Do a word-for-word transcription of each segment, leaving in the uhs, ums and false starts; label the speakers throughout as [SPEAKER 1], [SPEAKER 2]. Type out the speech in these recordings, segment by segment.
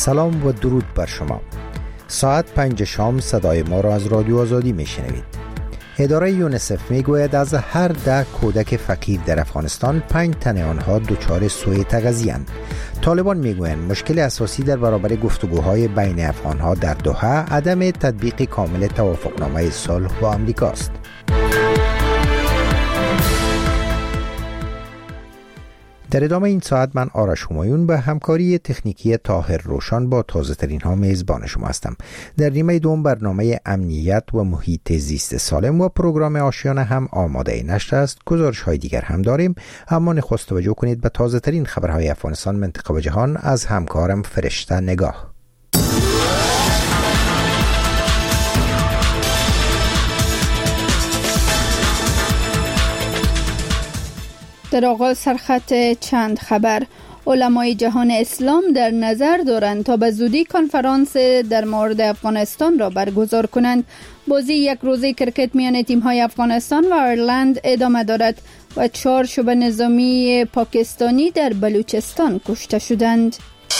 [SPEAKER 1] سلام و درود بر شما. ساعت پنج شام صدای ما را از رادیو آزادی میشنوید. اداره یونسف میگوید از هر ده کودک فقیر در افغانستان پنج تن آنها دچار سوء تغذیه‌اند. طالبان میگویند مشکل اساسی در برابر گفتگوهای بین افغانها در دوحه عدم تطبیق کامل توافقنامه صلح با آمریکا است. در ادامه این ساعت من آرش همایون به همکاری تکنیکی طاهر روشن با تازه ترین ها میزبان شما هستم. در نیمه دوم برنامه امنیت و محیط زیست سالم و پروگرام آشیانه هم آماده نشر است. گزارش های دیگر هم داریم، اما نخست توجه کنید به تازه ترین خبرهای افغانستان، منطقه و جهان از همکارم فرشته نگاه.
[SPEAKER 2] در آغاز سرخط چند خبر. علمای جهان اسلام در نظر دارند تا به زودی کنفرانس در مورد افغانستان را برگزار کنند. بازی یک روزه کرکت میان تیم‌های افغانستان و آیرلند ادامه دارد و چهار شبه نظامی پاکستانی در بلوچستان کشته شدند.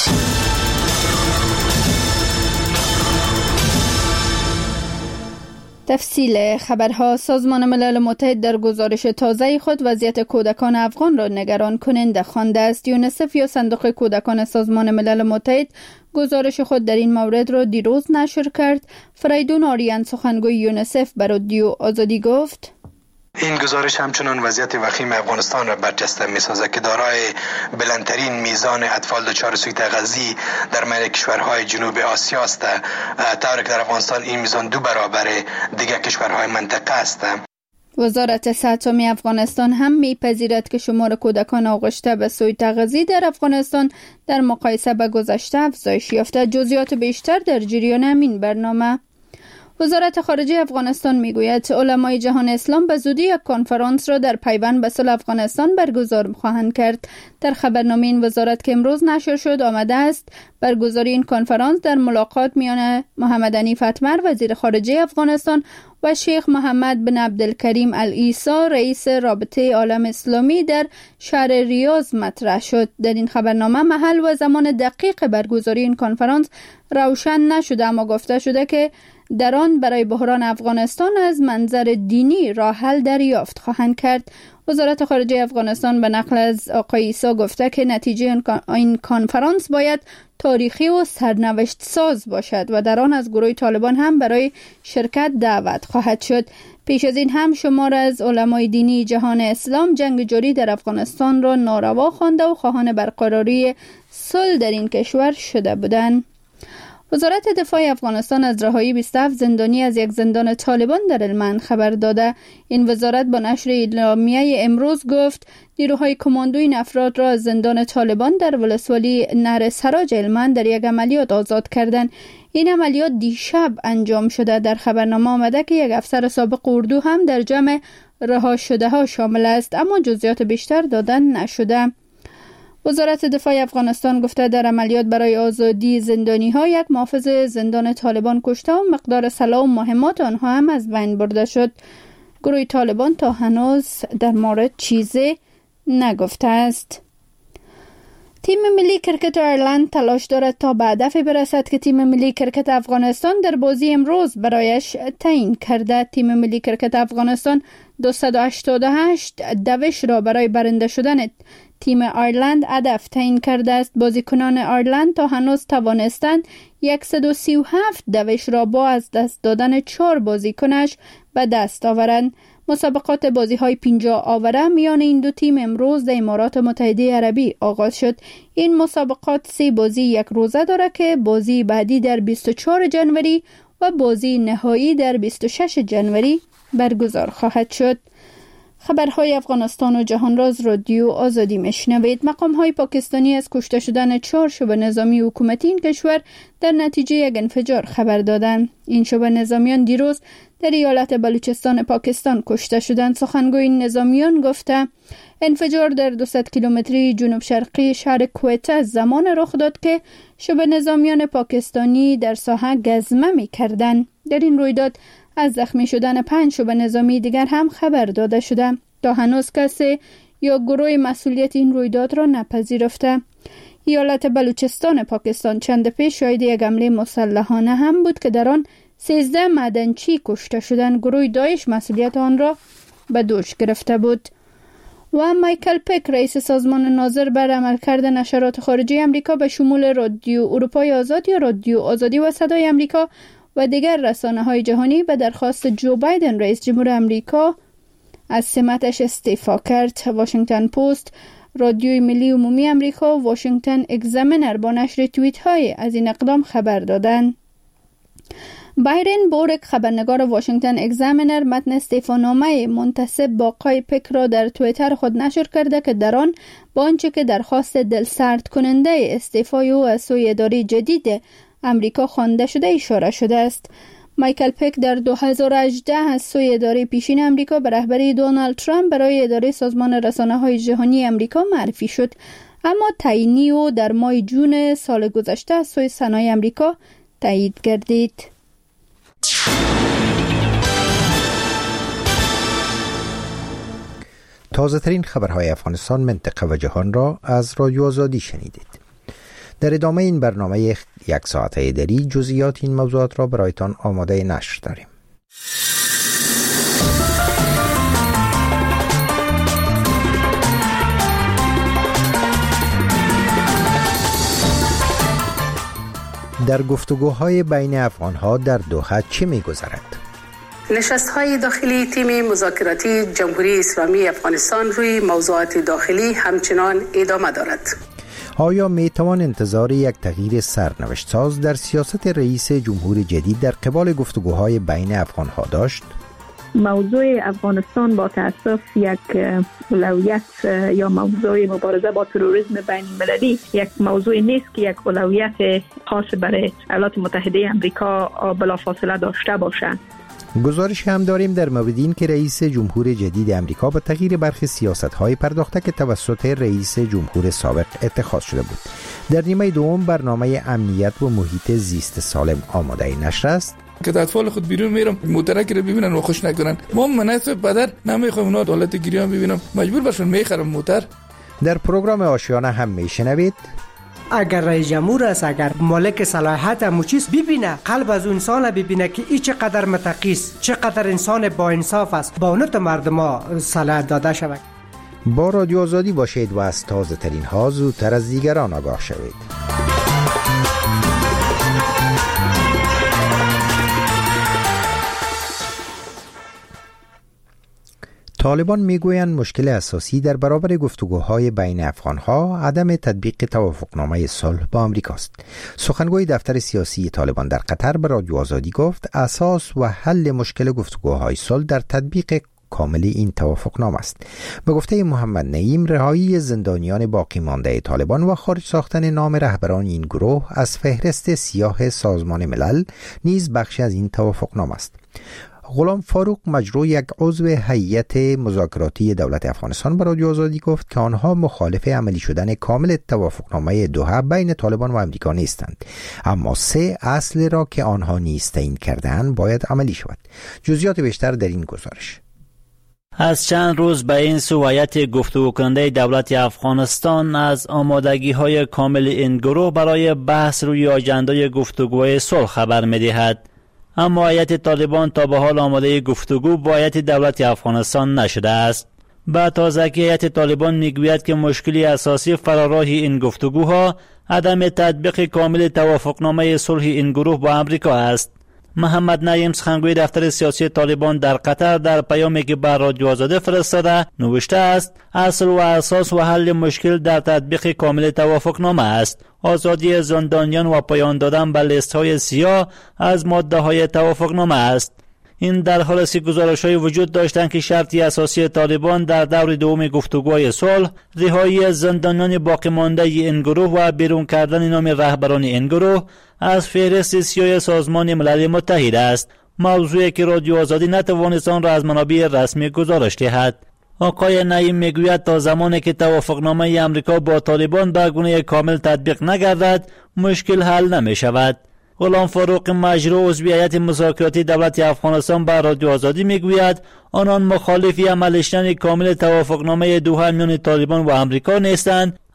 [SPEAKER 2] تفصیل خبرها. سازمان ملل متحد در گزارش تازه خود وضعیت کودکان افغان را نگران کننده خوانده است. یونسف یا صندوق کودکان سازمان ملل متحد گزارش خود در این مورد را دیروز نشر کرد. فریدون آریان سخنگوی یونسف به رادیو آزادی گفت:
[SPEAKER 3] این گزارش همچنان وضعیت وخیم افغانستان را برجسته می‌سازد که دارای بلندترین میزان اطفال دچار سوء تغذیه در میان کشورهای جنوب آسیا است، طوری که در افغانستان این میزان دو برابر دیگر کشورهای منطقه است.
[SPEAKER 2] وزارت صحت عامه افغانستان هم می‌پذیرد که شمار کودکان آغشته به سوء تغذیه در افغانستان در مقایسه با گذشته افزایش یافته. جزئیات بیشتر در جریان همین برنامه. وزارت خارجه افغانستان میگوید علمای جهان اسلام به زودی یک کنفرانس را در پیوند به صلح افغانستان برگزار خواهند کرد. در خبرنامه این وزارت که امروز نشر شد آمده است برگزاری این کنفرانس در ملاقات میان محمد حنیف اتمر وزیر خارجه افغانستان و شیخ محمد بن عبدالکریم العیسی رئیس رابطه عالم اسلامی در شهر ریاض مطرح شد. در این خبرنامه محل و زمان دقیق برگزاری این کنفرانس روشن نشده، اما گفته شده که در آن برای بحران افغانستان از منظر دینی راه حل دریافت خواهند کرد. وزارت خارجه افغانستان به نقل از آقای عیسی گفته که نتیجه این کنفرانس باید تاریخی و سرنوشت ساز باشد و در آن از گروه طالبان هم برای شرکت دعوت خواهد شد. پیش از این هم شمار از علمای دینی جهان اسلام جنگ جاری در افغانستان را ناروا خوانده و خواهان برقراری صلح در این کشور شده بودند. وزارت دفاع افغانستان از رهایی بیست و هفت زندانی از یک زندان طالبان در هلمند خبر داده. این وزارت با نشر اعلامیه امروز گفت نیروهای کماندوی این افراد را از زندان طالبان در ولسوالی نهر سراج هلمند در یک عملیات آزاد کردند. این عملیات دیشب انجام شده. در خبرنامه آمده که یک افسر سابق اردو هم در جمع رها شده ها شامل است، اما جزئیات بیشتر دادن نشده. وزارت دفاع افغانستان گفته در عملیات برای آزادی زندانی ها یک محافظ زندان طالبان کشته و مقدار سلاح و مهمات آنها هم از بین برده شد. گروه طالبان تا هنوز در مورد چیزی نگفته است. تیم ملی کرکت آیرلند تلاش دارد تا به هدف برسد که تیم ملی کرکت افغانستان در بازی امروز برایش تعیین کرده. تیم ملی کرکت افغانستان دویست و هشتاد و هشت دوش را برای برنده شدن تیم آیرلند هدف تعیین کرده است. بازیکنان آیرلند تا هنوز توانستند صد و سی و هفت دوش را با از دست دادن چهار بازیکنش به دست آورند. مسابقات بازی‌های پنجاه آوره میان این دو تیم امروز در امارات متحده عربی آغاز شد. این مسابقات سه بازی یک روزه دارد که بازی بعدی در بیست و چهارم ژانویه و بازی نهایی در بیست و ششم ژانویه برگزار خواهد شد. خبرهای افغانستان و جهان را از رادیو آزادی میشنوید. مقام‌های پاکستانی از کشته شدن چهار شبه نظامی حکومتی این کشور در نتیجه یک انفجار خبر دادند. این شبه نظامیان دیروز در ایالت بلوچستان پاکستان کشته شدند. سخنگوی این نظامیان گفته انفجار در دویست کیلومتری جنوب شرقی شهر کویته زمان رخ داد که شبه نظامیان پاکستانی در ساحه گزمه می‌کردند. در این رویداد از زخمی شدن پنج شبه نظامی دیگر هم خبر داده شده. تا هنوز کسی یا گروه مسئولیت این رویداد را نپذیرفته. ایالت بلوچستان پاکستان چند پیش شاهد یک حمله مسلحانه هم بود که در آن سیزده معدنچی کشته شدند. گروه داعش مسئولیت آن را به دوش گرفته بود. و مایکل پیک رئیس سازمان ناظر بر عملکرد نشرات خارجی امریکا به شمول رادیو اروپای آزاد یا رادیو آزادی و صدای امریکا و دیگر رسانه‌های جهانی به درخواست جو بایدن رئیس جمهور امریکا از سمتش استعفا کرد. واشنگتن پست، رادیوی ملی عمومی امریکا و واشنگتن اگزامینر با نشر توییت های از این اقدام خبر دادند. بایرن بورک، خبرنگار واشنگتن اگزامینر، متن استعفانامه منتسب با آقای پیک را در توییتر خود نشر کرده که در آن با آنچه که درخواست دلسرد کننده استعفای او از سوی اداره جدید امریکا خوانده شده اشاره شده است. مایکل پیک در دو هزار و هجده از سوی اداره پیشین امریکا به رهبری دونالد ترامپ برای اداره سازمان رسانه‌های جهانی امریکا معرفی شد، اما تعیینی او در ماه جون سال گذشته از سوی سنای امریکا تایید گردید.
[SPEAKER 1] تازه ترین خبرهای افغانستان، منطقه و جهان را از رادیو آزادی شنیدید. در ادامه این برنامه یک ساعته دری جزئیات این موضوعات را برایتان آماده نشر داریم. در گفتگوهای بین افغان‌ها در دوحه چه می‌گذرد؟
[SPEAKER 4] نشست‌های داخلی تیم مذاکراتی جمهوری اسلامی افغانستان روی موضوعات داخلی همچنان ادامه دارد.
[SPEAKER 1] آیا میتوان انتظار یک تغییر سرنوشت ساز در سیاست رئیس جمهور جدید در قبال گفتگوهای بین افغان‌ها داشت؟
[SPEAKER 5] موضوع افغانستان با تأسف یک اولویت یا موضوع مبارزه با تروریسم بین المللی یک موضوع نیست که یک اولویت خاص برای ایالات متحده آمریکا بلافاصله داشته باشد.
[SPEAKER 1] گزارش هم داریم در مورد این که رئیس جمهور جدید امریکا با تغییر برخی سیاست‌های پرداخته که توسط رئیس جمهور سابق اتخاذ شده بود. در نیمه دوم برنامه امنیت و محیط زیست سالم آماده نشر است
[SPEAKER 6] که اطفال خود بیرون میرم مترک رو ببینن و خوش نکنن. ما مناسب بدر نمیخوایم اونا دولت گیریان ببینم، مجبور باشن میخرم موتر.
[SPEAKER 1] در پروگرام آشیانه هم میشنوید
[SPEAKER 7] اگر رئیس جمهور است، اگر مالک صلاحیت همو چیز ببینه، قلب از انسان ببینه که این چقدر متقی است، چقدر انسان با انصاف است، با اون تو مردم صلاحیت داده شود.
[SPEAKER 1] با رادیو آزادی باشید و از تازه ترین ها زودتر از دیگران آگاه شوید. طالبان میگویند مشکل اساسی در برابر گفتگوهای بین افغانها عدم تطبیق توافقنامه صلح با آمریکاست. سخنگوی دفتر سیاسی طالبان در قطر به رادیو آزادی گفت اساس و حل مشکل گفتگوهای صلح در تطبیق کامل این توافقنامه است. به گفته محمد نعیم، رهایی زندانیان باقی مانده طالبان و خارج ساختن نام رهبران این گروه از فهرست سیاه سازمان ملل نیز بخشی از این توافقنامه است. غلام فاروق مجرو، یک عضو هیئت مذاکراتی دولت افغانستان، به رادیو آزادی گفت که آنها مخالف عملی شدن کامل توافقنامه دوحه بین طالبان و امریکا نیستند، اما سه اصل را که آنها نیز تعیین کرده‌اند باید عملی شود. جزئیات بیشتر در این گزارش.
[SPEAKER 8] از چند روز به این سو هیئت گفتگو کننده دولت افغانستان از آمادگی‌های کامل این گروه برای بحث روی آژندای گفتگوهای صلح خبر می‌دهد. اما هیئت طالبان تا به حال آماده گفتگو با هیئت دولت افغانستان نشده است. با تازگی هیئت طالبان میگوید که مشکلی اساسی فراراه این گفتگوها عدم تطبیق کامل توافقنامه صلح این گروه با امریکا است. محمد نعیم، سخنگوی دفتر سیاسی طالبان در قطر، در پیامی که بر رادیو آزادی فرستاده نوشته است اصل و اساس و حل مشکل در تطبیق کامل توافقنامه است. آزادی زندانیان و پایان دادن به لیست‌های سیاه از ماده‌های توافقنامه است. این در حال است که گزارش‌های وجود داشتند که شرطی اساسی طالبان در دور دوم گفتگوهای صلح رهایی زندانیان باقی مانده این گروه و بیرون کردن نام رهبران این گروه از فهرست سیاه سازمان ملل متحد است، موضوعی که رادیو آزادی نتوانست آن را از منابع رسمی گزارش دهد. آقای نعیم میگوید تا زمانی که توافقنامه امریکا با طالبان به گونه کامل تطبیق نگردد مشکل حل نمی شود. غلام فاروق مجرو، عضو هیئت مذاکراتی دولت افغانستان، به رادیو آزادی میگوید آنان مخالفی عمل شدن کامل توافقنامه دوحه میان طالبان و امریکا نیستند،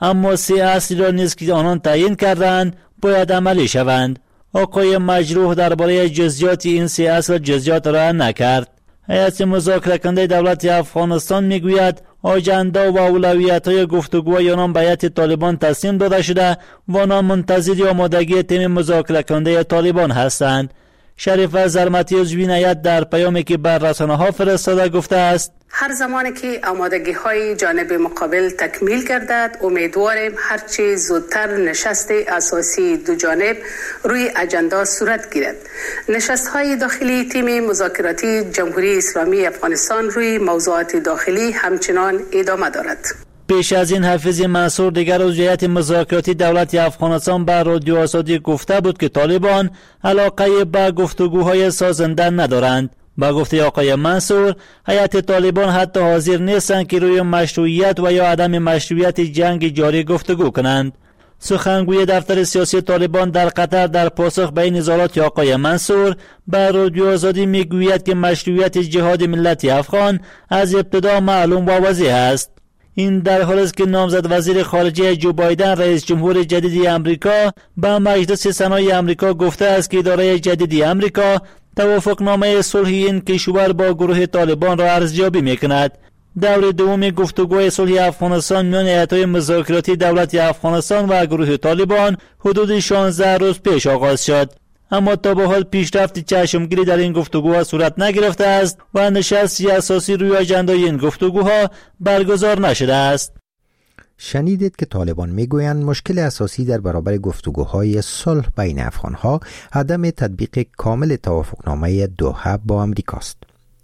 [SPEAKER 8] اما سه اصلی را نیز که آنان تعیین کردند باید عملی شوند. آقای مجروح درباره جزئیات این سه اصل جزئیات را نکرد. هیئت مذاکره کننده دولت افغانستان میگوید آجنده و اولویت‌های گفتگوهای آنان به هیئت طالبان تسلیم داده شده و آنان منتظر آمادگی تیم مذاکره کننده طالبان هستند. شریف زرمتی عضوی هیئت در پیامی که بر رسانه‌ها فرستاده گفته است
[SPEAKER 4] هر زمانی که آمادگی های جانب مقابل تکمیل گردد امیدواریم هرچی زودتر نشست اساسی دو جانب روی اجندا صورت گیرد. نشست های داخلی تیم مذاکراتی جمهوری اسلامی افغانستان روی موضوعات داخلی همچنان ادامه دارد.
[SPEAKER 8] پیش از این حافظ منصور دیگر عضو هیئت مذاکراتی دولت افغانستان به رادیو آزادی گفته بود که طالبان علاقه به گفتگوهای سازنده ندارند. با گفته آقای منصور هیئت طالبان حتی حاضر نیستند که روی مشروعیت و یا عدم مشروعیت جنگ جاری گفتگو کنند. سخنگوی دفتر سیاسی طالبان در قطر در پاسخ به این نظارات آقای منصور به رادیو آزادی میگوید که مشروعیت جهاد ملت افغان از ابتدا معلوم و واضح است. این در حالی است که نامزد وزیر خارجه جو بایدن رئیس جمهور جدید امریکا به مجلس سنای امریکا گفته است که اداره جدید امریکا توافقنامه صلح این کشور با گروه طالبان را ارزیابی میکند. دور دوم گفتگوی صلح افغانستان میان هیئت‌های مذاکراتی دولت افغانستان و گروه طالبان حدود شانزده روز پیش آغاز شد، اما تا به حال پیشرفت چشمگیری در این گفتگوها صورت نگرفته است و نشستی اساسی روی اجندای این گفتگوها برگزار نشده است.
[SPEAKER 1] شنیدید که طالبان میگویند مشکل اساسی در برابر گفتگوهای صلح بین افغانها عدم تطبیق کامل توافقنامه دوحه با امریکاست.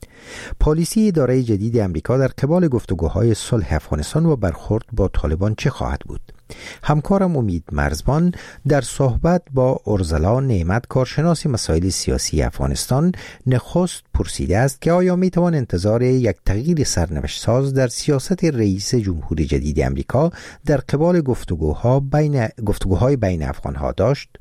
[SPEAKER 1] پالیسی اداره جدید امریکا در قبال گفتگوهای صلح افغانستان و برخورد با طالبان چه خواهد بود؟ همکارم امید مرزبان در صحبت با ارزلا نعمت کارشناس مسائل سیاسی افغانستان نخست پرسیده است که آیا می توان انتظار یک تغییر سرنوشت ساز در سیاست رئیس جمهور جدید امریکا در قبال گفتگوها بین گفتگوهای بین افغانها داشت؟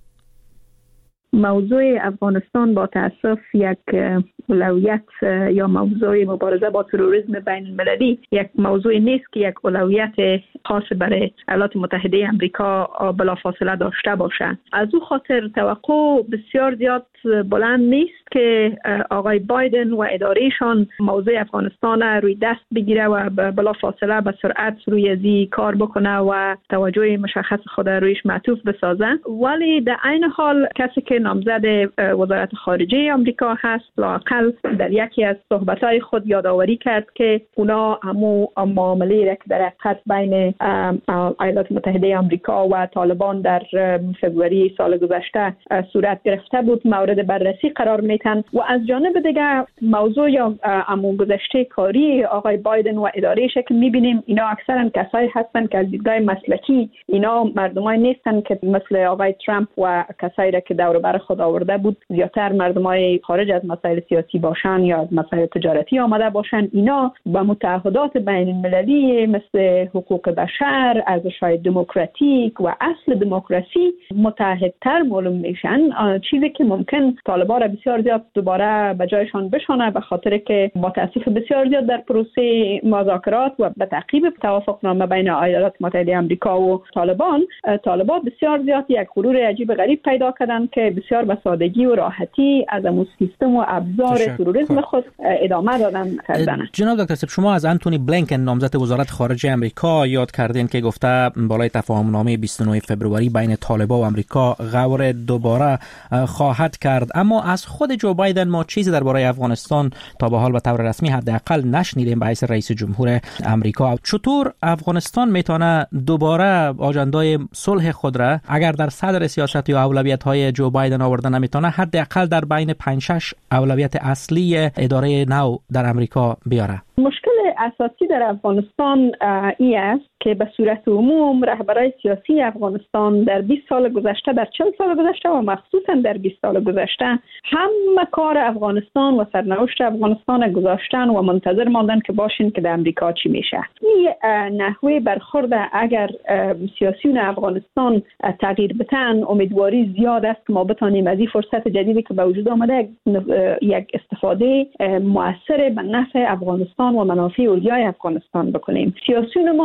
[SPEAKER 5] موضوع افغانستان با تأسف یک اولویت یا موضوع مبارزه با تروریسم بین المللی یک موضوع نیست که یک اولویت خاص برای ایالات متحده آمریکا بلافاصله داشته باشه. از او خاطر توقع بسیار زیاد بلند نیست که آقای بایدن و ادارهشان موضوع افغانستان روی دست بگیره و بلافاصله به سرعت روی ازی کار بکنه و توجه مشخص خود رویش معطوف بسازه. ولی در عین حال کسی که نامزد وزارت خارجه آمریکا هست لااقل در یکی از صحبت‌های خود یادآوری کرد که اونا همو معامله را که در حقیقت بین ایالات متحده آمریکا و طالبان در فوریه سال گذشته صورت گرفته بود مورد بررسی قرار میتن و از جانب دیگه موضوع یا همون گذشته کاری آقای بایدن و ادارهش که میبینیم اینا اکثرا کسایی هستن که از دیدگاه مسلکی اینا مردمای نیستن که مثل آقای ترامپ و کسایی را که دور بر خود آورده بود زیادتر مردمای خارج از مسائل سیاسی باشن یا از مسائل تجارتی آمده باشن. اینا با متعهدات بین المللی مثل حقوق بشر، ارزش‌های دموکراتیک و اصل دموکراسی متحدتر معلوم میشن، چیزی که ممکن طالبان را بسیار زیاد دوباره به جایشان بشانه به خاطر که با تاسف بسیار زیاد در پروسه مذاکرات و به تعقیب توافقنامه بین ایالات متحده آمریکا و طالبان طالبان بسیار زیاد یک غرور عجیب غریب پیدا کردن که بسیار به سادگی و راحتی از امو سیستم و ابزار تروریسم خود ادامه دادن کردن.
[SPEAKER 9] جناب دکتر صاحب، شما از انتونی بلینکن نامزد وزارت خارجه آمریکا یاد کردین که گفته بالای تفاهمنامه بیست و نه فوریه بین طالبان و آمریکا غور دوباره خواهد کرد، اما از خود جو بایدن ما چیزی درباره افغانستان تا به حال به طور رسمی حداقل نشنیدیم به حیث رئیس جمهور آمریکا. چطور افغانستان میتونه دوباره آجندای صلح خود را اگر در صدر سیاست یا اولویت‌های جو بایدن آورده نمیتونه حداقل در بین پنج شش اولویت اصلی اداره نو در آمریکا بیاره؟
[SPEAKER 5] مشکل اساسی در افغانستان این است که به صورت عموم رهبرای سیاسی افغانستان در بیست سال گذشته، در چهل سال گذشته و مخصوصا در بیست سال گذشته همه کار افغانستان و سرنوشت افغانستان گذاشتن و منتظر ماندن که باشین که در امریکا چی میشه. این نحوه برخورد اگر سیاسیون افغانستان تغییر بتن امیدواری زیاد است که ما بتانیم از این فرصت جدیدی که به وجود آمده یک استفاده مؤثر به نفع افغانستان و منافع اولیای افغانستان بکنیم. سیاسیون ما چون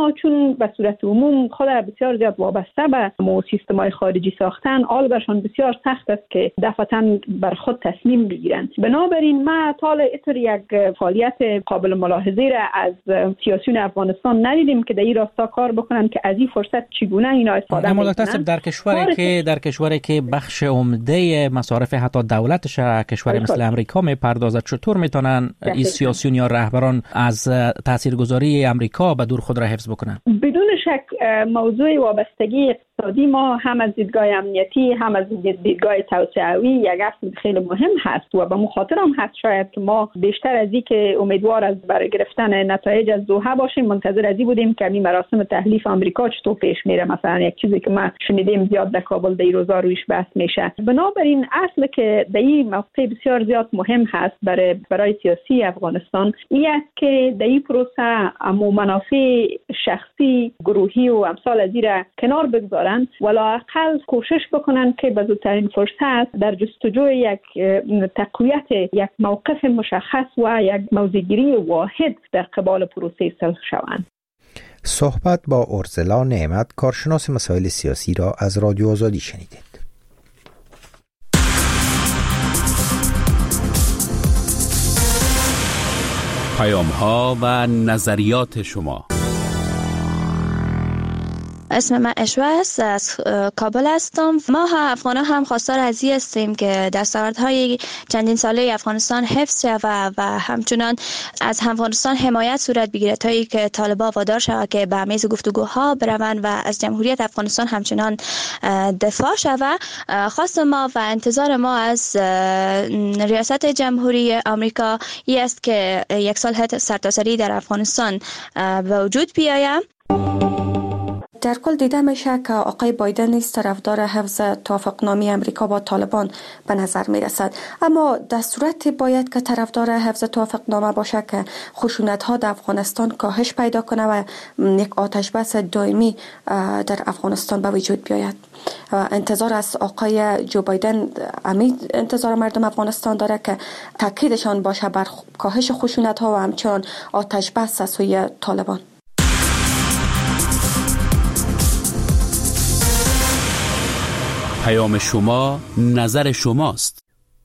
[SPEAKER 5] افغانستان به صورت عموم خود بسیار زیاد وابسته به مو سیستم‌های خارجی ساختن، آل برشان بسیار سخت است که دفعتاً بر خود تصمیم بگیرند. بنابراین ما تا اینطور یک فعالیت قابل ملاحظه را از سیاسیون افغانستان ندیدیم که در این راستا کار بکنن که از این فرصت چگونه اینا استفاده
[SPEAKER 9] کنند. اما در کشوری که در کشوری که بخش عمده مصارف حتی دولتش کشوری مثل امریکا میپردازد، چطور میتونن این سیاسیون یا رهبران از تاثیرگذاری امریکا به دور خود را حفظ بکنن؟
[SPEAKER 5] بدون شک موضوع وابستگی اقتصادی ما هم از دیدگاه امنیتی هم از دیدگاه توسعوی یک اصل خیلی مهم هست و به مخاطر هم هست شاید که ما بیشتر از این که امیدوار از برای گرفتن نتایج از دوحه باشیم منتظر از این بودیم که این مراسم تحلیف آمریکا چطور پیش میره. مثلا یک چیزی که ما شنیدیم زیاد در کابل در این روزا رویش بحث میشه. بنابراین اصل که در این موقع بسیار زیاد مهم هست برای برای سیاسی افغانستان این است که در این پروسه امو منافع شخصی گروهی و امثال از این را کنار بگذارن و لااقل کوشش بکنن که به زودترین فرصت در جستجوی یک تقویت یک موقف مشخص و یک موضع‌گیری واحد در قبال پروسه صلح شوند.
[SPEAKER 1] صحبت با ارزلا نعمت، کارشناس مسائل سیاسی را از رادیو آزادی شنیدید.
[SPEAKER 10] پیام‌ها و نظریات شما.
[SPEAKER 11] اسم من اشوه است، از کابل هستم. ما ها افغان ها هم خواستار از این هستیم که دستاوردهای چندین ساله افغانستان حفظ شود و همچنان از افغانستان حمایت صورت بگیرد تا اینکه طالبان وادار شود که به میز گفتگوها بروند و از جمهوریت افغانستان همچنان دفاع شود. خواست ما و انتظار ما از ریاست جمهوری آمریکا این است که یک صلح سرتاسری در افغانستان به وجود بیاید.
[SPEAKER 12] در کل دیده میشه که آقای بایدن نیز طرفدار حفظ توافقنامه امریکا با طالبان به نظر میرسد، اما در صورت باید که طرفدار حفظ توافقنامه باشه که خشونت ها در افغانستان کاهش پیدا کنه و یک آتش بس دائمی در افغانستان به وجود بیاید. انتظار از آقای جو بایدن امید انتظار مردم افغانستان داره که تاکیدشان باشه بر کاهش خشونت ها و همچنان آتش بس از سوی طالبان.
[SPEAKER 10] پیام شما، نظر شماست.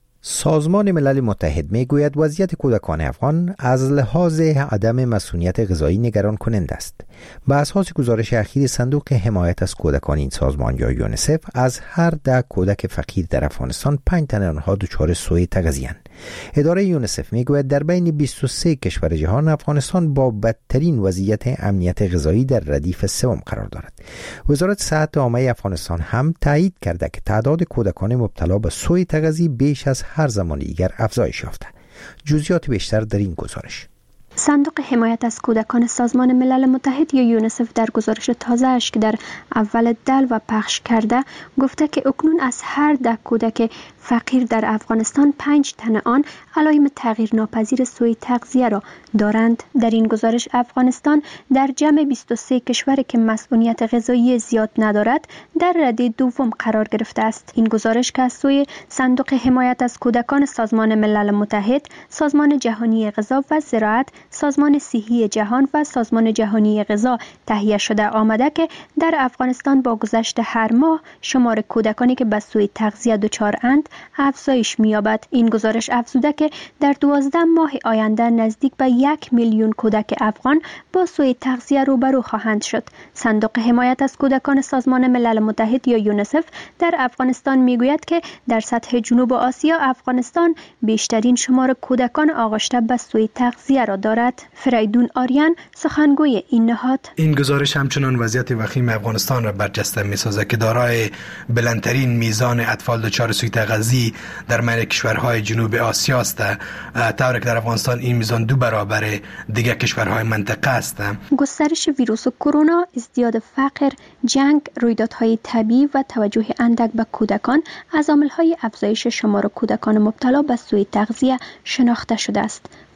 [SPEAKER 1] سازمان ملل متحد میگوید وضعیت کودکان افغان از لحاظ عدم مسئولیت غذایی نگران کننده است. به اساس گزارش اخیر صندوق حمایت از کودکان این سازمان یا یونیسف، از هر ده کودک فقیر در افغانستان پنج تن آنها دچار سوء تغذیه‌اند. اداره یونیسف میگوید در بین بیست و سه کشور جهان افغانستان با بدترین وضعیت امنیت غذایی در ردیف سوم قرار دارد. وزارت صحت عامه افغانستان هم تایید کرده که تعداد کودکان مبتلا به سوء تغذیه بیش از هر زمان دیگر افزایش یافته. جزئیات بیشتر در این گزارش.
[SPEAKER 13] صندوق حمایت از کودکان سازمان ملل متحد یا یونیسف در گزارش تازه‌اش که در اول دل و پخش کرده گفته که اکنون از هر ده کودک فقیر در افغانستان پنج تن آن علائم تغییر ناپذیر سوء تغذیه را دارند. در این گزارش افغانستان در جمع بیست و سه کشوری که مسئولیت غذایی زیاد ندارد در رده دوم قرار گرفته است. این گزارش که از سوی صندوق حمایت از کودکان سازمان ملل متحد، سازمان جهانی غذا و زراعت، سازمان صحی جهان و سازمان جهانی غذا تهیه شده آمده که در افغانستان با گذشت هر ماه شمار کودکانی که به سوء تغذیه دچارند افزایش می‌یابد. این گزارش افزوده که در دوازده ماه آینده نزدیک به یک میلیون کودک افغان با سوء تغذیه روبرو خواهند شد. صندوق حمایت از کودکان سازمان ملل متحد یا یونیسف در افغانستان میگوید که در سطح جنوب آسیا افغانستان بیشترین شمار کودکان آغشته به سوء تغذیه را دارد. فریدون آریان سخنگوی این نهاد:
[SPEAKER 3] این گزارش همچنان وضعیت وخیم افغانستان را برجسته می‌سازد که دارای بلندترین میزان اطفال دچار سوء تغذیه در میان کشورهای جنوب آسیا است، طوری که در افغانستان این میزان دو برابر دیگر کشورهای منطقه است.
[SPEAKER 13] گسترش ویروس کرونا، ازدیاد فقر، جنگ، رویدادهای طبیعی و توجه اندک به کودکان از عامل‌های افزایش شمار کودکان مبتلا به سوء تغذیه شناخته شده است.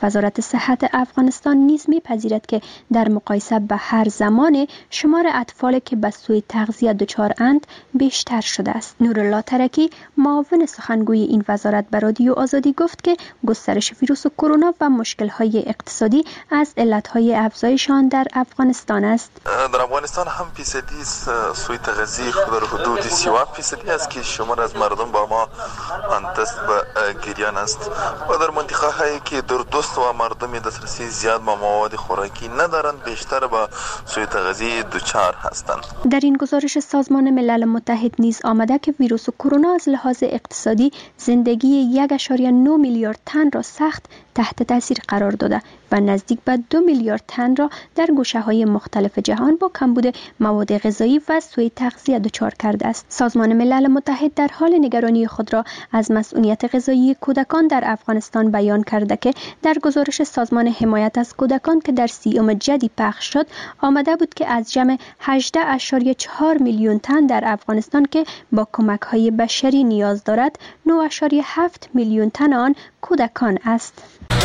[SPEAKER 13] وزارت صحت افغانستان نیز می‌پذیرد که در مقایسه به هر زمان شمار اطفال که به سوء تغذیه دچار اند بیشتر شده است. نورالله ترکی معاون سخنگوی این وزارت به رادیو آزادی گفت که گسترش ویروس کرونا و مشکل‌های اقتصادی از علت‌های افزایش آن در افغانستان است.
[SPEAKER 14] در افغانستان هم فیصدی سوء تغذیه در حدود سی و هفت فیصدی است که شمار از مردم با ما دست به گریان است و در منطقه هایی که در دوست و مردم دسترسی زیاد به مواد خوراکی ندارند بیشتر با سوء تغذیه دچار هستند.
[SPEAKER 13] در این گزارش سازمان ملل متحد نیز آمده که ویروس کرونا از لحاظ اقتصادی زندگی یک و نه میلیارد تن را سخت تحت تاثیر قرار داده و نزدیک به دو میلیارد تن را در گوشه‌های مختلف جهان با کمبود مواد غذایی و سوء تغذیه دچار کرده است. سازمان ملل متحد در حال نگرانی خود را از مسئولیت غذایی کودکان در افغانستان بیان کرده که در گزارش سازمان حمایت از کودکان که در سیوم جدی پخش شد آمده بود که از جمع هجده و چهار میلیون تن در افغانستان که با کمک‌های بشری نیاز دارد، نه و هفت میلیون تن آن کودکان است.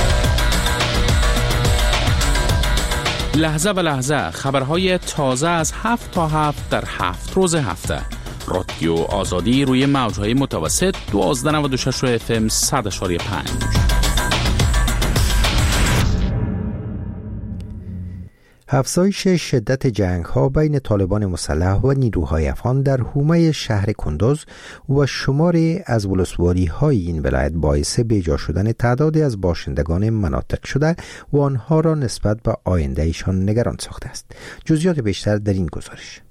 [SPEAKER 10] لحظه به لحظه خبرهای تازه از هفت تا هفت در هفت روز هفته. رادیو آزادی روی موجهای متوسط دوازده و نود و شش اف ام صد و پنج.
[SPEAKER 1] افزایش شدت جنگ‌ها بین طالبان مسلح و نیروهای افغان در حومه شهر کندوز و شماری از ولسوالی‌های این ولایت باعث بیجا شدن تعدادی از باشندگان مناطق شده و آنها را نسبت به آینده‌شان نگران ساخته است. جزئیات بیشتر در این گزارش.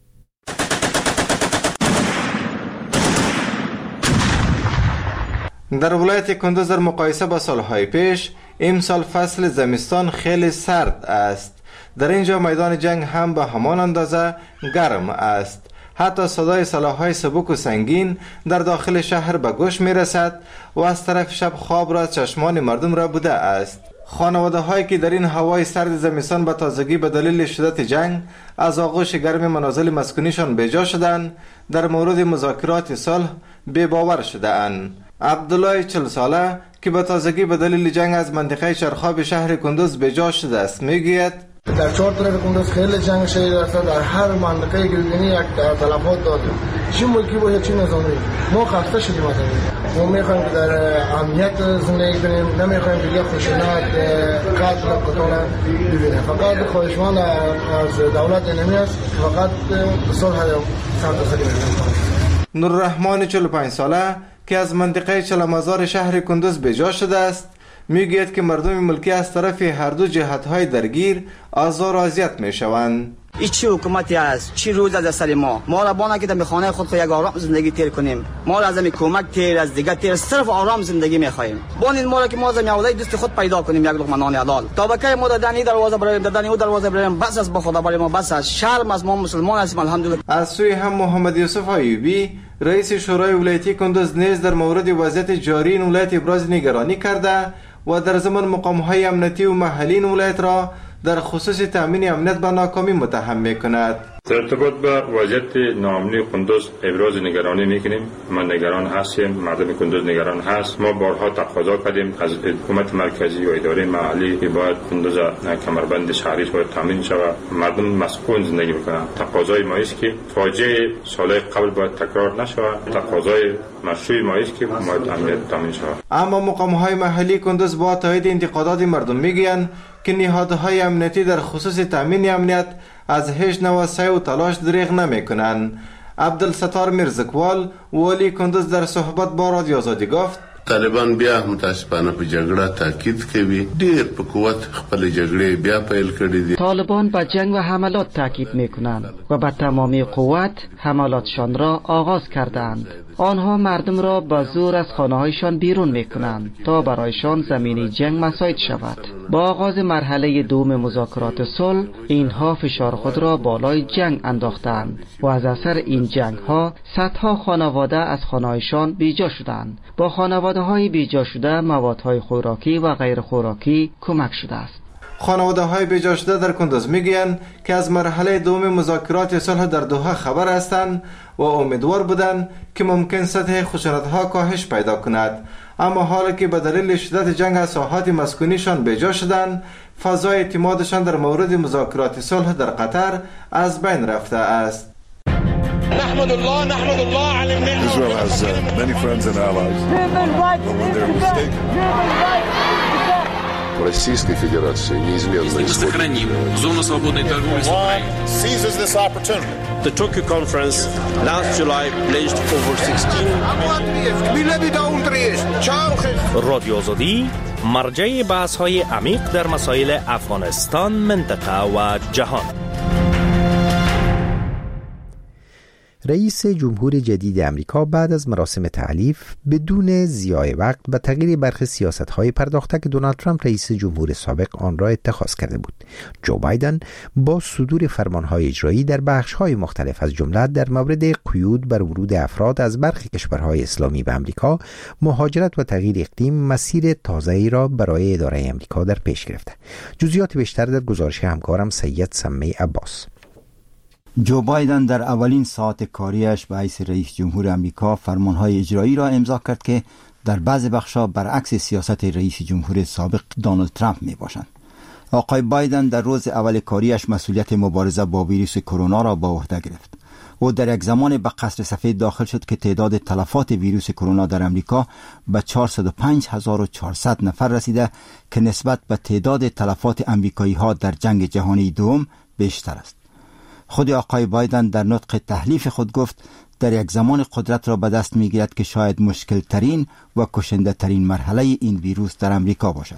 [SPEAKER 15] در ولایت کندوز در مقایسه با سالهای پیش امسال فصل زمستان خیلی سرد است. در اینجا میدان جنگ هم به همان اندازه گرم است. حتی صدای سلاح‌های سبک و سنگین در داخل شهر به گوش می‌رسد و از طرف شب خواب را از چشمان مردم را بوده است. خانواده هایی که در این هوای سرد زمستان به تازگی به دلیل شدت جنگ از آغوش گرم منازل مسکونیشان بیجا شدند، در مورد مذاکرات صلح بی باور شده اند. عبدالله چل ساله که به تازگی به دلیل جنگ از منطقه چرخاب شهر کندوز بیجا شده است میگوید
[SPEAKER 16] در چهار طرف کندوز خیلی جنگ شدید است. در هر منطقه که ببینی یک تلفات داده، چه ملکی باشه چه نظامی. ما خسته شدیم از این. ما میخوایم که در امنیت زندگی کنیم، نمیخوایم که یک خشونت قتل قتال ببینیم. فقط خواهشمند از دولت اینمی است فقط صلح سمت خیلی
[SPEAKER 15] نورالرحمن چهل و پنج ساله که از منطقه چلمزار شهر کندوز بیجا شده است میگوید که مردم ملکی از طرف هر دو جهت‌های درگیر آزار و اذیت میشوند.
[SPEAKER 17] این چی حکومتی است؟ چی روز از سر ما؟ ما را بانه که در خانه خود خود یک آرام زندگی تیر کنیم. ما را از می کمک تیر از دیگه تیر صرف آرام زندگی می‌خوایم. بانین ما را که ما از میاوله دوست خود پیدا کنیم یک لقمه نان حلال. تا بکای ما در این دروازه بریم در این دروازه بریم بس از با خدا بریم ما بس از شرم از ما مسلمان هستیم الحمدلله.
[SPEAKER 15] از سوی هم محمد یوسف ایوبی رئیس شورای ولایتی کندوز نیز در مورد وضعیت جاری این ولایت ابراز نگرانی کرده و در زمان مقام‌های امنیتی و محلی این ولایت را در خصوص تامین امنیت به ناکامی متهم می‌کند.
[SPEAKER 18] در ارتباط با وضعیت ناامنی کندوز ابراز نگرانی می‌کنیم. ما نگران هستیم، مردم کندوز نگران هست. ما بارها تقاضا کردیم از حکومت مرکزی و اداره محلی که باید کندوز کمربند شهریش باید تامین شود، مردم مسکون زندگی بکنند. تقاضای ما است که فاجعه سالهای قبل باید تکرار نشود. تقاضای مشروع ما است که باید امنیت تامین شود.
[SPEAKER 15] اما مقام‌های محلی کندوز با تایید انتقادات مردم میگویند که نهادهای امنیتی در خصوص تامین امنیت از هیچ نوع سعی و تلاش دریغ نمی کنند. عبدالستار میرزکوال والی کندوز در صحبت با رادیو آزادی گفت
[SPEAKER 19] طالبان بیا متاسفانه په جګړه تاکید کوي، ډیر په قوت خپل جګړې بیا پیل کړې دي.
[SPEAKER 20] طالبان با جنگ و حملات تاکید میکنند و با تمامی قوت حملاتشان را آغاز کردند. آنها مردم را با زور از خانه‌هایشان بیرون میکنند تا برایشان زمینی جنگ مساعد شود. با آغاز مرحله دوم مذاکرات صلح اینها فشار خود را بالای جنگ انداختند و از اثر این جنگ ها صدها خانواده از خانه‌هایشان بیجا شدند. با خانواده های بیجا شده موادهای خوراکی و غیر خوراکی کمک شده است.
[SPEAKER 15] خانواده های بجا شده در کندوز میگویند که از مرحله دوم مذاکرات صلح در دوحه خبر هستند و امیدوار بودند که ممکن سطح خشونت ها کاهش پیدا کند، اما حالا که به دلیل شدت جنگ از ساحات مسکونیشان بجا شدند، فضای اعتمادشان در مورد مذاکرات صلح در قطر از بین رفته است.
[SPEAKER 21] نحمد الله نحمد الله على النعمة. Israel has uh, many friends and allies. But when they're mistaken.
[SPEAKER 22] Российской Федерации неизменно
[SPEAKER 21] сохраним зону свободной торговли с Украиной. Seizes this opportunity.
[SPEAKER 23] The Tokyo conference last July pledged over sixteen رادیو آزادی مرجع بحث‌های عمیق در مسائل افغانستان، منطقه و جهان.
[SPEAKER 1] رئیس جمهور جدید امریکا بعد از مراسم تعلیف بدون ضیاع وقت به تغییر برخی سیاست‌های پرداخته که دونالد ترامپ رئیس جمهور سابق آن را اتخاذ کرده بود. جو بایدن با صدور فرمان‌های اجرایی در بخش‌های مختلف از جمله در مورد قیود بر ورود افراد از برخی کشورهای اسلامی به امریکا، مهاجرت و تغییر اقلیم مسیر تازه‌ای را برای اداره امریکا در پیش گرفته. جزئیات بیشتر در گزارش همکارم سید سمی عباس.
[SPEAKER 24] جو بایدن در اولین ساعت کاریش به حیث رئیس جمهور امریکا فرمانهای اجرایی را امضا کرد که در بعض بخشا برعکس سیاست رئیس جمهور سابق دونالد ترامپ می باشند. آقای بایدن در روز اول کاریش مسئولیت مبارزه با ویروس کرونا را به عهده گرفت. او در یک زمان به قصر سفید داخل شد که تعداد تلفات ویروس کرونا در امریکا به چهارصد و پنج هزار و چهارصد نفر رسیده که نسبت به تعداد تلفات امریکایی ها در جنگ جهانی دوم بیشتر است. خود آقای بایدن در نطق تحلیف خود گفت در یک زمان قدرت را به دست می گیرد که شاید مشکل ترین و کشنده ترین مرحله این ویروس در امریکا باشد.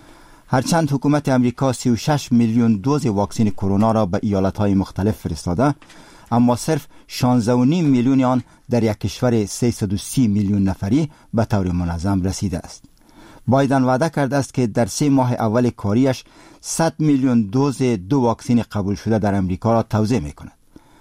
[SPEAKER 24] هرچند حکومت امریکا سی و شش میلیون دوز واکسن کرونا را به ایالت‌های مختلف فرستاده، اما صرف شانزده و نیم میلیون آن در یک کشور سیصد و سی میلیون نفری به طور منظم رسیده است. بایدن وعده کرده است که در سه ماه اول کاریش صد میلیون دوز دو واکسن قبول شده در امریکا را توزیع می‌کند.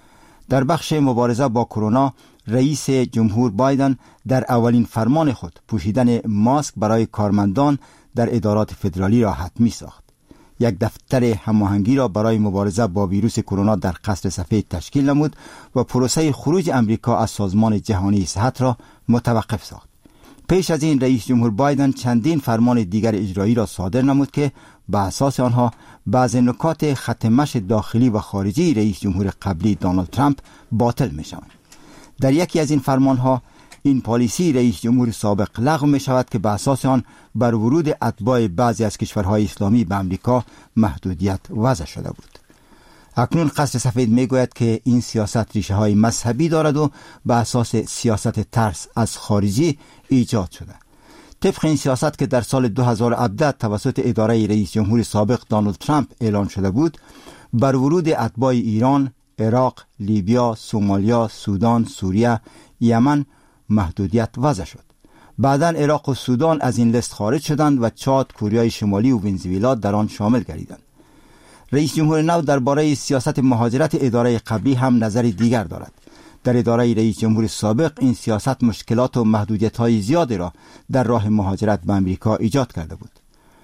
[SPEAKER 24] در بخش مبارزه با کرونا، رئیس جمهور بایدن در اولین فرمان خود پوشیدن ماسک برای کارمندان در ادارات فدرالی را حتمی ساخت. یک دفتر هماهنگی را برای مبارزه با ویروس کرونا در قصر سفید تشکیل نمود و پروسه خروج امریکا از سازمان جهانی صحت را متوقف ساخت. پیش از این رئیس جمهور بایدن چندین فرمان دیگر اجرایی را صادر نمود که به اساس آنها بعضی نکات خط مشی داخلی و خارجی رئیس جمهور قبلی دونالد ترامپ باطل می شوند. در یکی از این فرمانها این پالیسی رئیس جمهور سابق لغو می شود که به اساس آن بر ورود اتباع بعضی از کشورهای اسلامی به امریکا محدودیت وضع شده بود. اکنون قصر سفید می گوید که این سیاست ریشه های مذهبی دارد و به اساس سیاست ترس از خارجی ایجاد شده. طبق این سیاست که در سال دو هزار و هفده توسط اداره رئیس جمهور سابق دونالد ترامپ اعلان شده بود، بر ورود اتباع ایران، عراق، لیبیا، سومالیا، سودان، سوریه، یمن محدودیت وضع شد. بعداً عراق و سودان از این لیست خارج شدند و چاد، کوریای شمالی و ونزوئلا در آن شامل گردیدند. رئیس جمهور نو درباره سیاست مهاجرت اداره قبلی هم نظر دیگر دارد. در اداره رئیس جمهور سابق این سیاست مشکلات و محدودیت‌های زیادی را در راه مهاجرت به امریکا ایجاد کرده بود.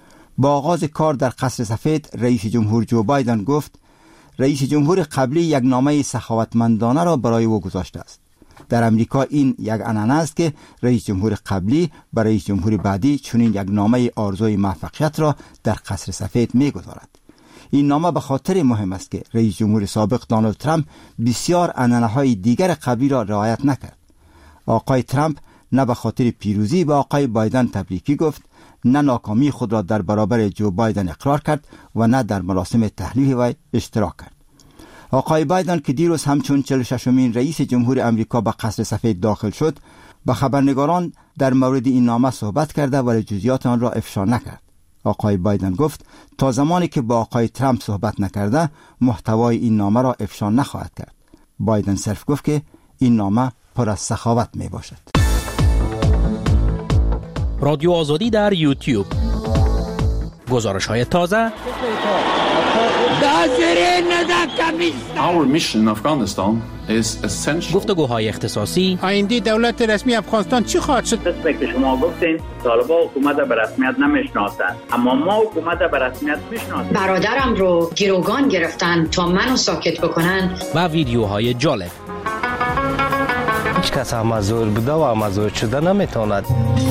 [SPEAKER 24] با آغاز کار در قصر سفید، رئیس جمهور جو بایدن گفت رئیس جمهور قبلی یک نامه سخاوتمندانه را برای او گذاشته است. در امریکا این یک عنعنه است که رئیس جمهور قبلی برای رئیس جمهور بعدی چنین یک نامه آرزوی موفقیت را در قصر سفید می‌گذارد. این نامه به خاطر مهم است که رئیس جمهور سابق دونالد ترامپ بسیار عنعنه‌های دیگر قبلی را رعایت نکرد. آقای ترامپ نه به خاطر پیروزی به آقای بایدن تبریکی گفت، نه ناکامی خود را در برابر جو بایدن اقرار کرد و نه در مراسم تحلیف وی اشتراک کرد. آقای بایدن که دیروز همچون چهل و ششمین رئیس جمهور امریکا به قصر سفید داخل شد، با خبرنگاران در مورد این نامه صحبت کرده ولی جزئیات آن را افشا نکرد. آقای بایدن گفت تا زمانی که با آقای ترامپ صحبت نکرده محتوای این نامه را افشا نخواهد کرد. بایدن صرف گفت که این نامه پر از سخاوت می باشد.
[SPEAKER 9] رادیو آزادی در یوتیوب. گزارش های تازه.
[SPEAKER 2] Our mission in Afghanistan is essential.
[SPEAKER 9] گفتگوهای اختصاصی.
[SPEAKER 4] آینده دولت رسمی افغانستان چی خواهد شد؟
[SPEAKER 6] قسمی که شما گفتین طالبان حکومت به رسمیت نمیشناسند، اما ما حکومت به رسمیت میشناسیم.
[SPEAKER 7] برادرم رو گروگان گرفتن تا منو ساکت بکنن.
[SPEAKER 9] و ویدیوهای جالب.
[SPEAKER 25] هیچ کس مزور بوده و مزور شده نمیتواند.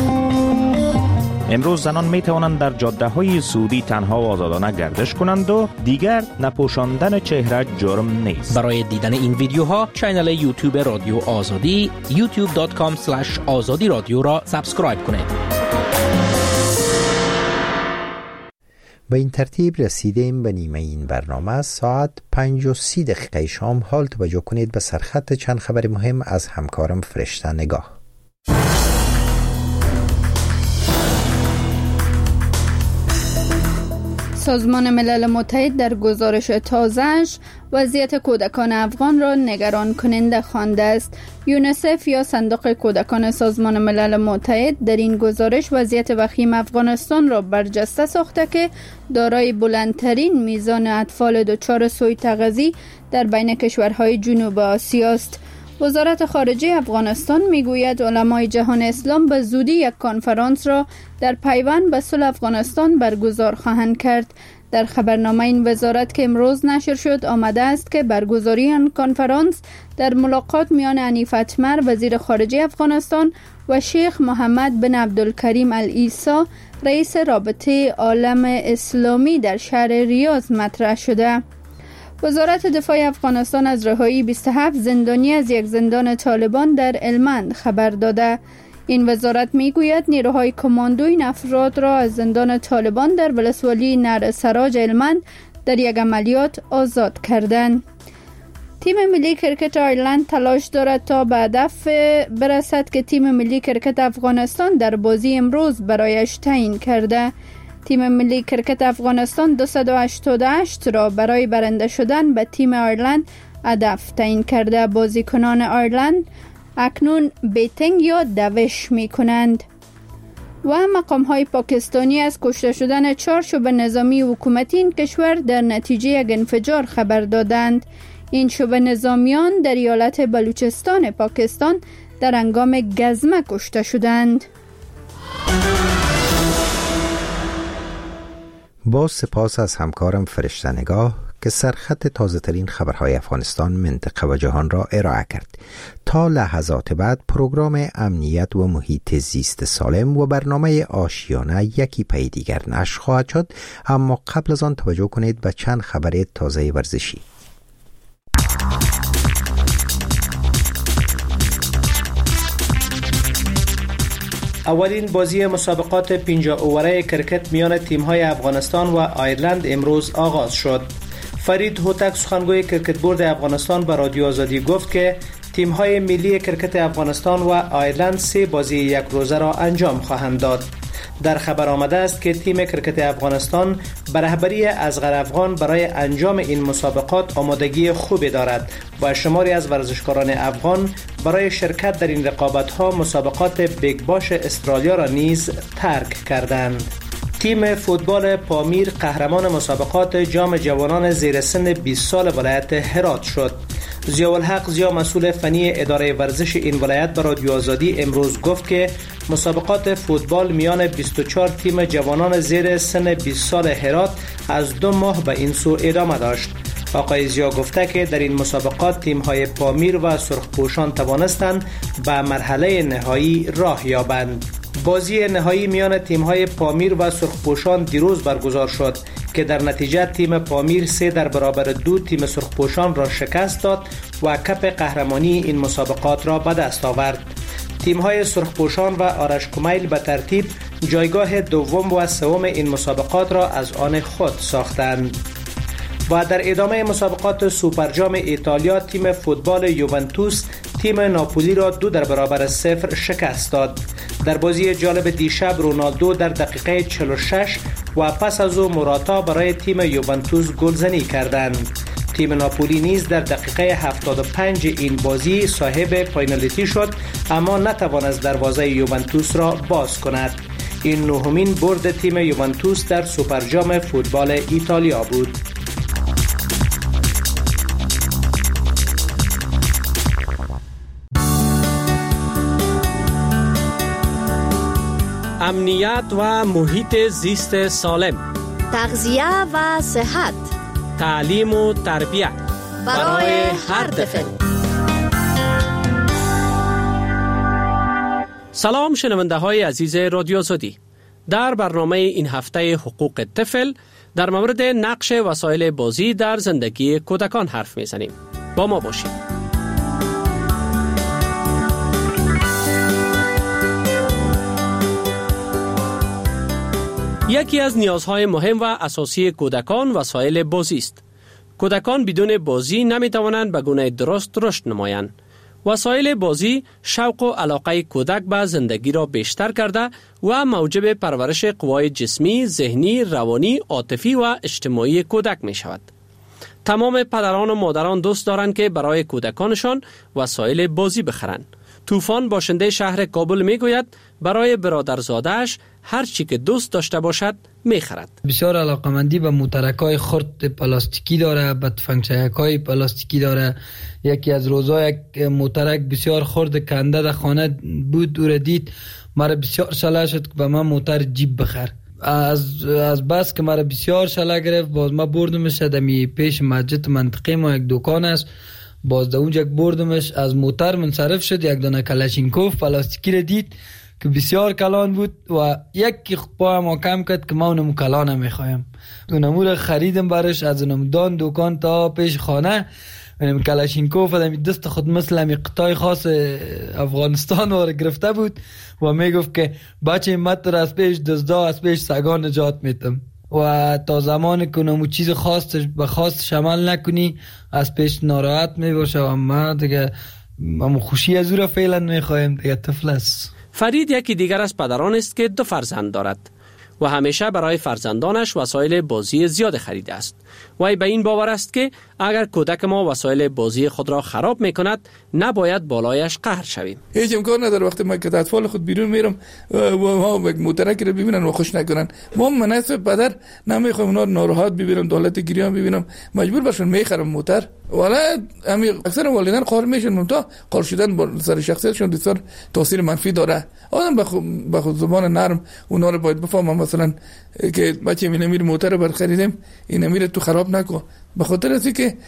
[SPEAKER 23] امروز زنان می توانند در جاده های سعودی تنها و آزادانه گردش کنند و دیگر نپوشاندن چهره جرم نیست.
[SPEAKER 9] برای دیدن این ویدیوها کانال یوتیوب رادیو آزادی یوتیوب دات کام اسلش آزادی رادیو را سابسکرایب کنید.
[SPEAKER 1] به این ترتیب رسیدیم به نیمه این برنامه. ساعت پنج و سی دقیقه شام. حال توجه کنید به سرخط چند خبر مهم از همکارم فرشته نگاه.
[SPEAKER 26] سازمان ملل متحد در گزارش تازه‌اش وضعیت کودکان افغان را نگران کننده خوانده است. یونسف یا صندوق کودکان سازمان ملل متحد در این گزارش وضعیت وخیم افغانستان را برجسته ساخته که دارای بلندترین میزان اطفال دچار سوء تغذیه در بین کشورهای جنوب آسیا است. وزارت خارجه افغانستان میگوید علمای جهان اسلام به زودی یک کنفرانس را در پیوند به صلح افغانستان برگزار خواهند کرد. در خبرنامه این وزارت که امروز نشر شد آمده است که برگزاری آن کنفرانس در ملاقات میان حنیف اتمر وزیر خارجه افغانستان و شیخ محمد بن عبدالکریم العیسی رئیس رابطه عالم اسلامی در شهر ریاض مطرح شده. وزارت دفاع افغانستان از رهایی بیست و هفت زندانی از یک زندان طالبان در هلمند خبر داده. این وزارت میگوید نیروهای کماندو این افراد را از زندان طالبان در ولسوالی نر سراج هلمند در یک عملیات آزاد کردند. تیم ملی کرکت آیرلند تلاش دارد تا به هدف برسد که تیم ملی کرکت افغانستان در بازی امروز برایش تعیین کرده. تیم ملی کرکت افغانستان دویست و هشتاد و هشت را برای برنده شدن به تیم آیرلند هدف تعیین کرده. بازیکنان آیرلند اکنون بیتینگ یا دوش می کنند. و مقام های پاکستانی از کشته شدن چهار شعبه نظامی حکومتی این کشور در نتیجه یک انفجار خبر دادند. این شعبه نظامیان در ایالت بلوچستان پاکستان در هنگام گزمه کشته شدند.
[SPEAKER 1] با سپاس از همکارم فرشته نگاه که سرخط تازه ترین خبرهای افغانستان، منطقه و جهان را ارائه کرد. تا لحظات بعد پروگرام امنیت و محیط زیست سالم و برنامه آشیانه یکی پی دیگر نشر خواهد شد، اما قبل از آن توجه کنید به چند خبر تازه ورزشی.
[SPEAKER 27] اولین بازی مسابقات پنجاه اوره کرکت میان تیم‌های افغانستان و آیرلند امروز آغاز شد. فرید هوتک سخنگوی کرکت بورد افغانستان به رادیو آزادی گفت که تیم‌های ملی کرکت افغانستان و آیرلند سه بازی یک روزه را انجام خواهند داد. در خبر آمده است که تیم کرکت افغانستان به رهبری اصغر افغان برای انجام این مسابقات آمادگی خوبی دارد و شماری از ورزشکاران افغان برای شرکت در این رقابت‌ها مسابقات بیگ باش استرالیا را نیز ترک کردند. تیم فوتبال پامیر قهرمان مسابقات جام جوانان زیر سن بیست سال ولایت هرات شد. ضیاءالحق ضیا مسئول فنی اداره ورزش این ولایت به رادیو آزادی امروز گفت که مسابقات فوتبال میان بیست و چهار تیم جوانان زیر سن بیست سال هرات از دو ماه به این سو ادامه داشت. آقای ضیا گفته که در این مسابقات تیم‌های پامیر و سرخپوشان توانستند به مرحله نهایی راه یابند. بازی نهایی میان تیم‌های پامیر و سرخپوشان دیروز برگزار شد که در نتیجه تیم پامیر سه در برابر دو تیم سرخپوشان را شکست داد و کپ قهرمانی این مسابقات را به دست آورد. تیم‌های سرخپوشان و آرش کمیل به ترتیب جایگاه دوم و سوم این مسابقات را از آن خود ساختند. و در ادامه مسابقات سوپرجام ایتالیا تیم فوتبال یوونتوس تیم ناپولی را دو در برابر صفر شکست داد. در بازی جالب دیشب رونالدو در دقیقه چهل و شش و پس از او موراتا برای تیم یوونتوس گلزنی کردند. تیم ناپولی نیز در دقیقه هفتاد و پنج این بازی صاحب پنالتی شد اما نتوانست دروازه یوونتوس را باز کند. این نهمین برد تیم یوونتوس در سوپرجام فوتبال ایتالیا بود.
[SPEAKER 3] امنیت و محیط زیست سالم،
[SPEAKER 5] تغذیه و صحت،
[SPEAKER 3] تعلیم و تربیت
[SPEAKER 5] برای هر طفل.
[SPEAKER 3] سلام شنونده های عزیز رادیو آزادی. در برنامه این هفته حقوق طفل در مورد نقش وسایل بازی در زندگی کودکان حرف میزنیم. با ما باشید. یکی از نیازهای مهم و اساسی کودکان وسایل بازی است. کودکان بدون بازی نمیتوانند به گونه درست رشد نمایند. وسایل بازی شوق و علاقه کودک به زندگی را بیشتر کرده و موجب پرورش قوای جسمی، ذهنی، روانی، عاطفی و اجتماعی کودک می شود. تمام پدران و مادران دوست دارند که برای کودکانشان وسایل بازی بخرند. طوفان باشنده شهر کابل می گوید برای برادرزاده‌اش هر چی که دوست داشته باشد می خرد.
[SPEAKER 8] بسیار علاقمندی به موترک‌های خرد پلاستیکی داره، به تفنگچک‌های پلاستیکی داره. یکی از روزا یک موترک بسیار خرد کنده در خانه بود، او را دید، مرا بسیار شله شد که به من موتر جیب بخر. از از بس که مرا بسیار شله گرفت، باز ما بردمش دمی پیش مسجد منطقه ما یک دکان است، باز در اونجا بردمش، از موتر منصرف شد، یک دانه کلاشینکوف پلاستیکی را دید که بسیار کلان بود و یک پا ما کم کرد که ما اونم کلان نمیخوایم. اونمو را خریدم برش از اونم دان دکان تا پیش خانه. اونم کلاشینکوف دمی دست خود مثل همی قطعه خاص افغانستان واره گرفته بود و میگفت که بچه مت را از پیش دزدا، از پیش سگان نجات میتم و تا زمانی که اونمو چیز خاص به خاص شمال نکنی از پیش ناراحت میباشه و ما دیگه همون خوشی از او را فعلا میخوایم دیگه. طفل است.
[SPEAKER 3] فرید یکی دیگر از پدران است که دو فرزند دارد و همیشه برای فرزندانش وسایل بازی زیاد خریده است. وی به این باور است که اگر کودک ما وسایل بازی خود را خراب میکند نباید بالایش قهر شویم.
[SPEAKER 11] هیچ امکان نداره وقتی من که اطفال خود بیرون میرم و ها موترک رو ببینن و خوش نکنن. ما مناسب پدر نمیخوام اونا ناراحت ببینم، دولت گریان ببینم، مجبور باشن میخرم موتر. ولی همین اکثر والدین قهر میشن، تا قهر شدن با سر شخصیتشون بسیار تاثیر منفی داره. آدم به خود زبان نرم اونا رو باید بفهمم، مثلا که بچه می نمیر موتر رو برخریدیم این نمیره تو خراب نکن، به خاطر از که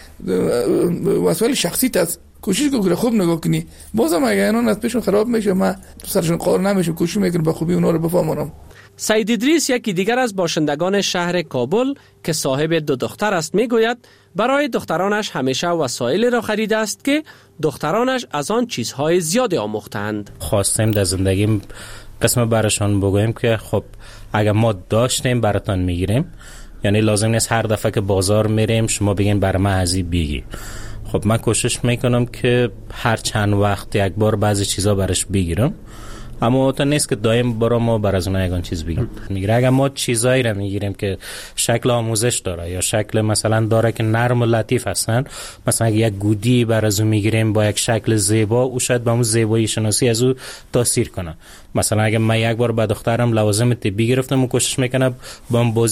[SPEAKER 11] وسایل شخصیت است. کوشش کن که خوب نگاه کنی، بازم اگه اینا از پیشون خراب میشه ما سرشون قهر نمیشه، کوشش میکنم به خوبی اونا رو بفهمونم.
[SPEAKER 3] سید ادریس یکی دیگر از باشندگان شهر کابل که صاحب دو دختر است میگوید برای دخترانش همیشه وسایل را خریده است که دخترانش از آن چیزهای زیادی آموختند.
[SPEAKER 12] خواستیم در زندگیم قسم برشان بگویم که خب اگر ما داشتیم براتون میگیریم، یعنی لازم نیست هر دفعه که بازار میریم شما بگین بر ما ازی بگی. خب من کوشش میکنم که هر چند وقت یک بار بعضی چیزا برش بگیرم، اما تا نیست که دائم برام ما بر از اونها یگان چیز بگیم. میگیره اگر ما چیزایی را میگیریم که شکل آموزش داره یا شکل مثلا داره که نرم و لطیف هستن، مثلا اگر یک گودی بر از اون میگیریم با یک شکل زیبا، او شاید به اون زیبایی شناسی از او تاثیر کنه. مثلا اگر من یک بار با دخترم لوازم طبی گرفتم و کوشش میکنم با